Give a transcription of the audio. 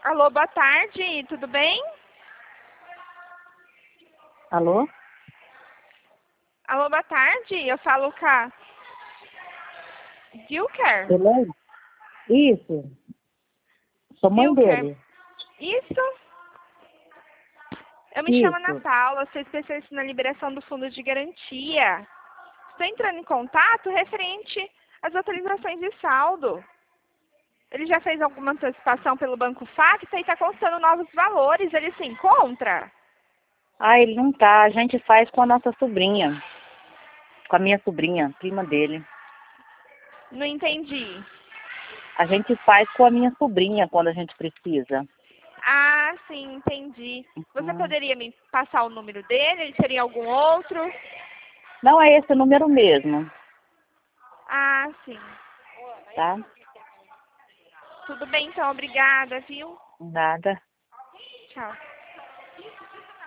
Alô, boa tarde, tudo bem? Alô? Alô, boa tarde, eu falo com a Vilker. Beleza? Isso. Sou mãe Vilker, dele. isso? Eu me chamo Ana Isso. Paula, sou especialista na liberação do fundo de garantia. Estou entrando em contato referente às atualizações de saldo. Ele já fez alguma antecipação pelo Banco Facta e está constando novos valores. Ele se encontra? Ah, ele não tá. A gente faz com a nossa sobrinha. Com a minha sobrinha, prima dele. Não entendi. A gente faz com a minha sobrinha quando a gente precisa. Ah, sim, entendi. Você Uhum. poderia me passar o número dele? Ele teria algum outro? Não é esse o número mesmo, Ah, sim. tá? Tudo bem, então. Obrigada, viu? Nada. Tchau.